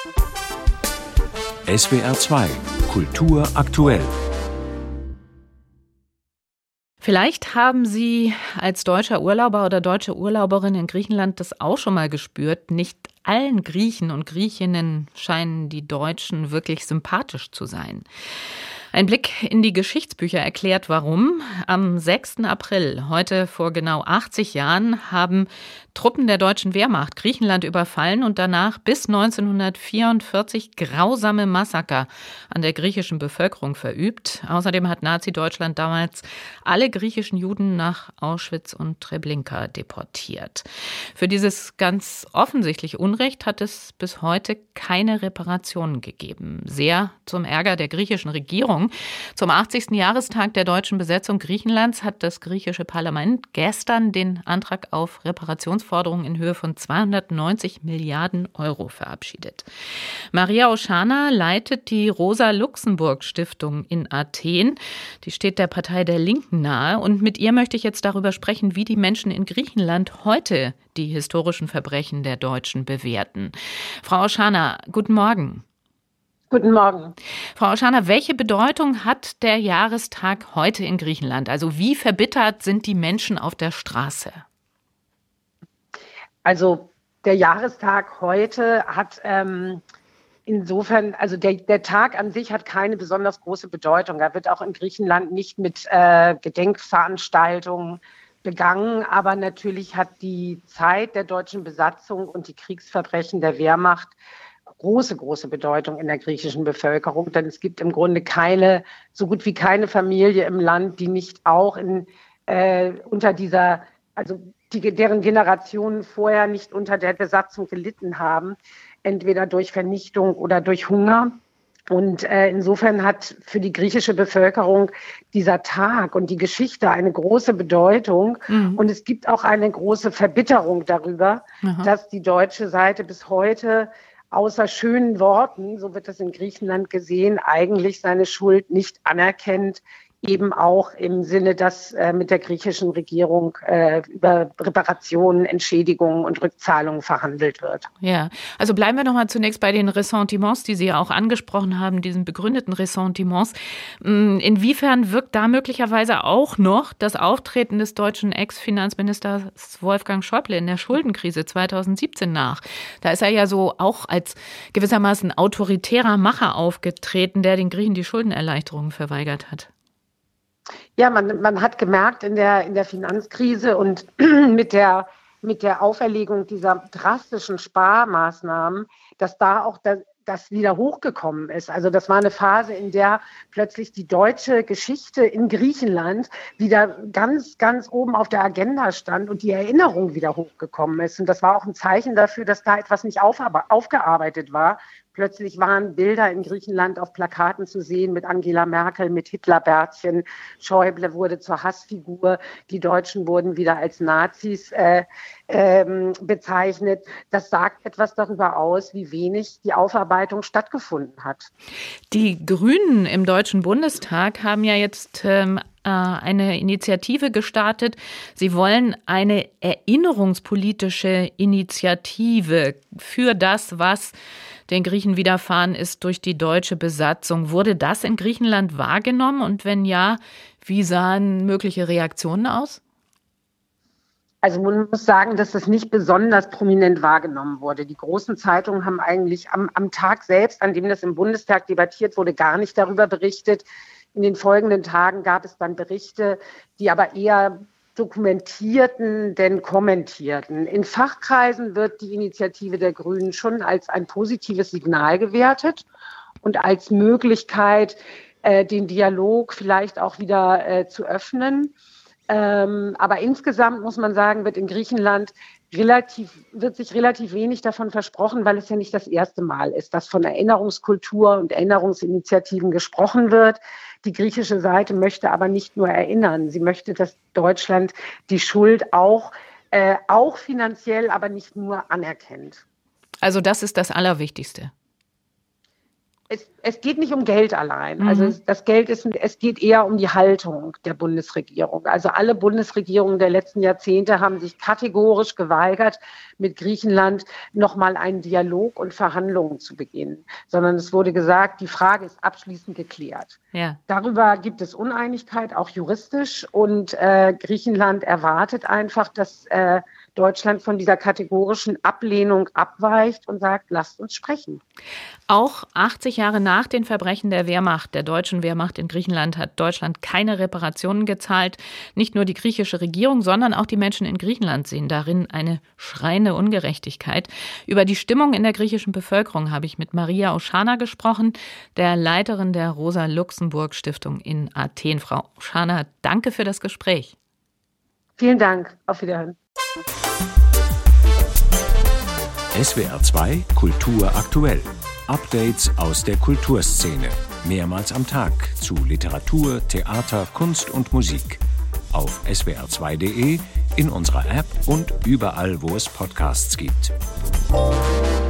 SWR 2 Kultur aktuell. Vielleicht haben Sie als deutscher Urlauber oder deutsche Urlauberin in Griechenland das auch schon mal gespürt. Nicht allen Griechen und Griechinnen scheinen die Deutschen wirklich sympathisch zu sein. Ein Blick in die Geschichtsbücher erklärt, warum. Am 6. April, heute vor genau 80 Jahren, haben Truppen der deutschen Wehrmacht Griechenland überfallen und danach bis 1944 grausame Massaker an der griechischen Bevölkerung verübt. Außerdem hat Nazi-Deutschland damals alle griechischen Juden nach Auschwitz und Treblinka deportiert. Für dieses ganz offensichtliche Unrecht hat es bis heute keine Reparationen gegeben. Sehr zum Ärger der griechischen Regierung. Zum 80. Jahrestag der deutschen Besetzung Griechenlands hat das griechische Parlament gestern den Antrag auf Reparationsforderungen in Höhe von 290 Milliarden Euro verabschiedet. Maria Oschana leitet die Rosa-Luxemburg-Stiftung in Athen. Die steht der Partei der Linken nahe. Und mit ihr möchte ich jetzt darüber sprechen, wie die Menschen in Griechenland heute die historischen Verbrechen der Deutschen bewerten. Frau Oschana, guten Morgen. Guten Morgen. Frau Oschana, welche Bedeutung hat der Jahrestag heute in Griechenland? Also wie verbittert sind die Menschen auf der Straße? Also der Jahrestag heute hat insofern, also der Tag an sich hat keine besonders große Bedeutung. Er wird auch in Griechenland nicht mit Gedenkveranstaltungen begangen, aber natürlich hat die Zeit der deutschen Besatzung und die Kriegsverbrechen der Wehrmacht große Bedeutung in der griechischen Bevölkerung, denn es gibt im Grunde so gut wie keine Familie im Land, die nicht auch unter dieser, deren Generationen vorher nicht unter der Besatzung gelitten haben, entweder durch Vernichtung oder durch Hunger. Und insofern hat für die griechische Bevölkerung dieser Tag und die Geschichte eine große Bedeutung. Mhm. Und es gibt auch eine große Verbitterung darüber, dass die deutsche Seite bis heute außer schönen Worten, so wird das in Griechenland gesehen, eigentlich seine Schuld nicht anerkennt, eben auch im Sinne, dass mit der griechischen Regierung über Reparationen, Entschädigungen und Rückzahlungen verhandelt wird. Ja, also bleiben wir noch mal zunächst bei den Ressentiments, die Sie ja auch angesprochen haben, diesen begründeten Ressentiments. Inwiefern wirkt da möglicherweise auch noch das Auftreten des deutschen Ex-Finanzministers Wolfgang Schäuble in der Schuldenkrise 2017 nach? Da ist er ja so auch als gewissermaßen autoritärer Macher aufgetreten, der den Griechen die Schuldenerleichterungen verweigert hat. Ja, man hat gemerkt in der Finanzkrise und mit der Auferlegung dieser drastischen Sparmaßnahmen, dass da auch das wieder hochgekommen ist. Also das war eine Phase, in der plötzlich die deutsche Geschichte in Griechenland wieder ganz oben auf der Agenda stand und die Erinnerung wieder hochgekommen ist. Und das war auch ein Zeichen dafür, dass da etwas nicht aufgearbeitet war. Plötzlich waren Bilder in Griechenland auf Plakaten zu sehen mit Angela Merkel, mit Hitlerbärtchen. Schäuble wurde zur Hassfigur. Die Deutschen wurden wieder als Nazis bezeichnet. Das sagt etwas darüber aus, wie wenig die Aufarbeitung stattgefunden hat. Die Grünen im Deutschen Bundestag haben ja jetzt eine Initiative gestartet. Sie wollen eine erinnerungspolitische Initiative für das, was den Griechen widerfahren ist durch die deutsche Besatzung. Wurde das in Griechenland wahrgenommen? Und wenn ja, wie sahen mögliche Reaktionen aus? Also man muss sagen, dass das nicht besonders prominent wahrgenommen wurde. Die großen Zeitungen haben eigentlich am Tag selbst, an dem das im Bundestag debattiert wurde, gar nicht darüber berichtet. In den folgenden Tagen gab es dann Berichte, die aber eher dokumentierten, denn kommentierten. In Fachkreisen wird die Initiative der Grünen schon als ein positives Signal gewertet und als Möglichkeit, den Dialog vielleicht auch wieder zu öffnen. Aber insgesamt muss man sagen, wird in Griechenland wird sich relativ wenig davon versprochen, weil es ja nicht das erste Mal ist, dass von Erinnerungskultur und Erinnerungsinitiativen gesprochen wird. Die griechische Seite möchte aber nicht nur erinnern. Sie möchte, dass Deutschland die Schuld auch finanziell, aber nicht nur anerkennt. Also das ist das Allerwichtigste. Es geht nicht um Geld allein. Also das Geld es geht eher um die Haltung der Bundesregierung. Also alle Bundesregierungen der letzten Jahrzehnte haben sich kategorisch geweigert, mit Griechenland nochmal einen Dialog und Verhandlungen zu beginnen. Sondern es wurde gesagt, die Frage ist abschließend geklärt. Ja. Darüber gibt es Uneinigkeit, auch juristisch. Und Griechenland erwartet einfach, dass Deutschland von dieser kategorischen Ablehnung abweicht und sagt, lasst uns sprechen. Auch 80 Jahre nach den Verbrechen der Wehrmacht, der deutschen Wehrmacht in Griechenland, hat Deutschland keine Reparationen gezahlt. Nicht nur die griechische Regierung, sondern auch die Menschen in Griechenland sehen darin eine schreiende Ungerechtigkeit. Über die Stimmung in der griechischen Bevölkerung habe ich mit Maria Oschana gesprochen, der Leiterin der Rosa-Luxemburg-Stiftung in Athen. Frau Oschana, danke für das Gespräch. Vielen Dank. Auf Wiederhören. SWR 2 Kultur aktuell. Updates aus der Kulturszene. Mehrmals am Tag zu Literatur, Theater, Kunst und Musik. Auf swr2.de, in unserer App und überall, wo es Podcasts gibt.